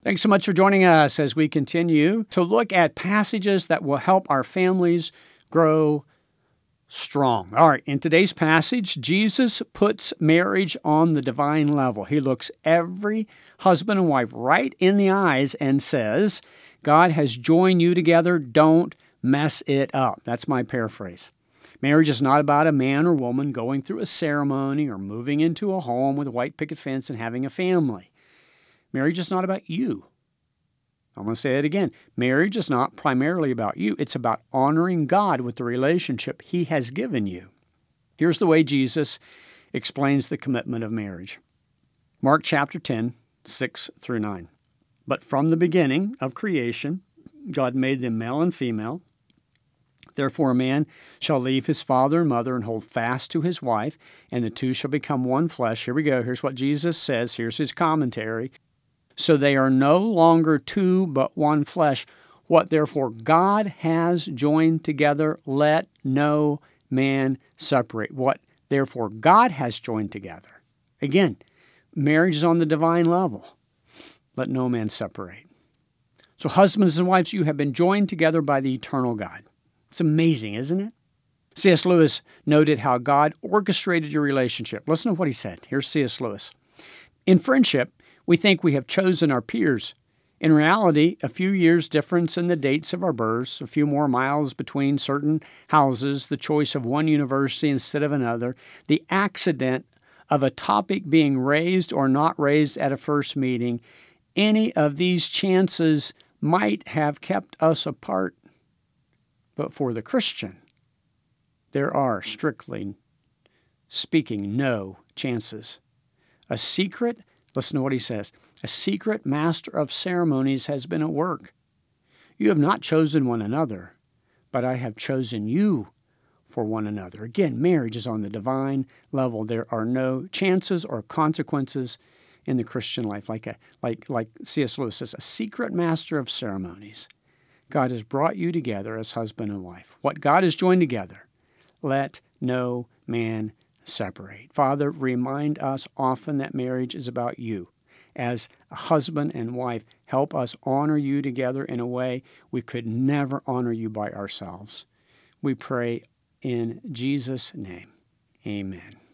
Thanks so much for joining us as we continue to look at passages that will help our families grow strong. All right, in today's passage, Jesus puts marriage on the divine level. He looks every husband and wife right in the eyes and says, God has joined you together, don't mess it up. That's my paraphrase. Marriage is not about a man or woman going through a ceremony or moving into a home with a white picket fence and having a family. Marriage is not about you. I'm going to say it again. Marriage is not primarily about you. It's about honoring God with the relationship He has given you. Here's the way Jesus explains the commitment of marriage. Mark chapter 10, 6 through 9. But from the beginning of creation, God made them male and female. Therefore a man shall leave his father and mother and hold fast to his wife, and the two shall become one flesh. Here we go. Here's what Jesus says. Here's his commentary. So they are no longer two, but one flesh. What therefore God has joined together, let no man separate. What therefore God has joined together. Again, marriage is on the divine level. Let no man separate. So husbands and wives, you have been joined together by the eternal God. It's amazing, isn't it? C.S. Lewis noted how God orchestrated your relationship. Listen to what he said. Here's C.S. Lewis. In friendship, we think we have chosen our peers. In reality, a few years' difference in the dates of our births, a few more miles between certain houses, the choice of one university instead of another, the accident of a topic being raised or not raised at a first meeting, any of these chances might have kept us apart. But for the Christian, there are, strictly speaking, no chances. A secret, listen to what he says, a secret master of ceremonies has been at work. You have not chosen one another, but I have chosen you for one another. Again, marriage is on the divine level. There are no chances or consequences in the Christian life. Like C.S. Lewis says, a secret master of ceremonies. God has brought you together as husband and wife. What God has joined together, let no man separate. Father, remind us often that marriage is about you. As a husband and wife, help us honor you together in a way we could never honor you by ourselves. We pray in Jesus' name. Amen.